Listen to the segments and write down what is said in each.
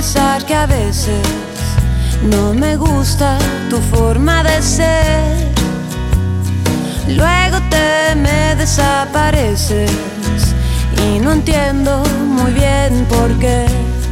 confesar que a veces no me gusta tu forma de ser. Luego te me desapareces y no entiendo muy bien por qué.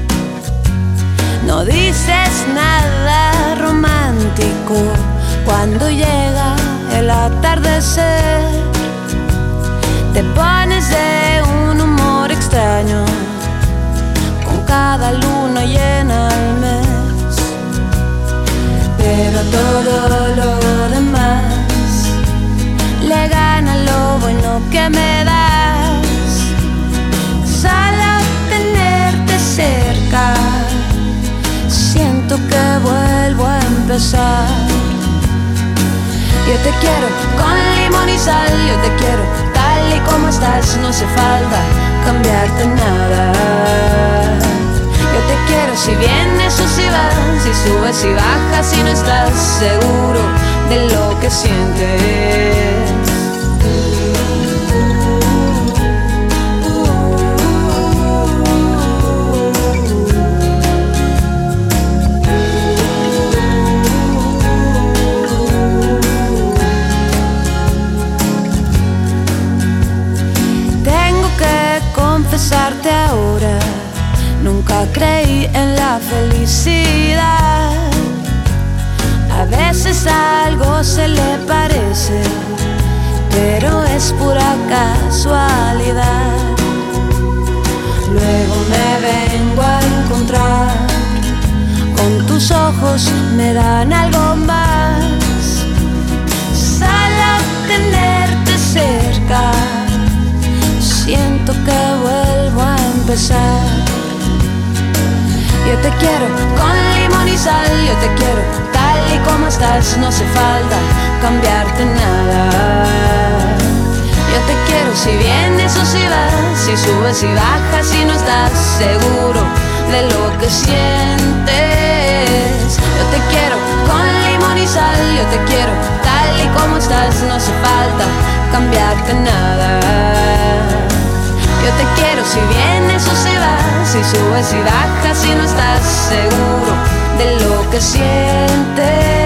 No dices nada romántico cuando llega el atardecer. Te pones de un humor extraño con cada luna llena al mes. Pero todo lo demás le gana lo bueno que me das. Solo tenerte cerca siento que vuelvo a empezar. Yo te quiero con limón y sal, yo te quiero tal y como estás, no hace falta cambiarte nada. Yo te quiero si vienes o si vas, si subes y bajas y no estás seguro de lo que sientes. Confesarte ahora, nunca creí en la felicidad. A veces algo se le parece, pero es pura casualidad. Luego me vengo a encontrar con tus ojos, me dan algo más. Solo tenerte cerca siento que vuelvo a empezar. Yo te quiero con limón y sal, yo te quiero tal y como estás, no hace falta cambiarte nada. Yo te quiero si vienes o si vas, si subes y bajas y no estás seguro de lo que sientes. Yo te quiero con limón y sal, yo te quiero tal y como estás, no hace falta cambiarte nada. Yo te quiero si vienes o si vas, si subes y bajas y no estás seguro de lo que sientes.